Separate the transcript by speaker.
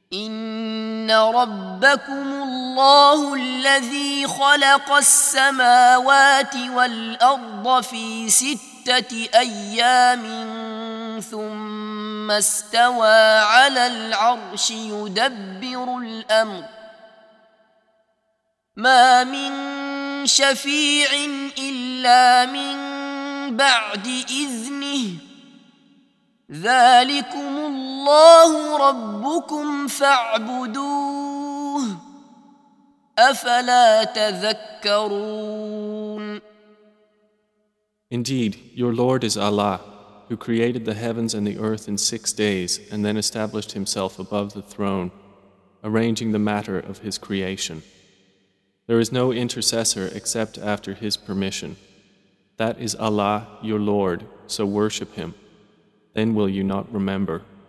Speaker 1: إن ربكم الله الذي خلق السماوات والأرض في 6 أيام ثم استوى على العرش يدبر الأمر ما من شفيع إلا من بعد إذنه ذلكم الله ربكم فاعبدوه أفلا تذكرون.
Speaker 2: Indeed, your Lord is Allah, who created the heavens and the earth in 6 days and then established himself above the throne, arranging the matter of his creation. There is no intercessor except after his permission. That is Allah, your Lord, so worship him. Then will you not remember?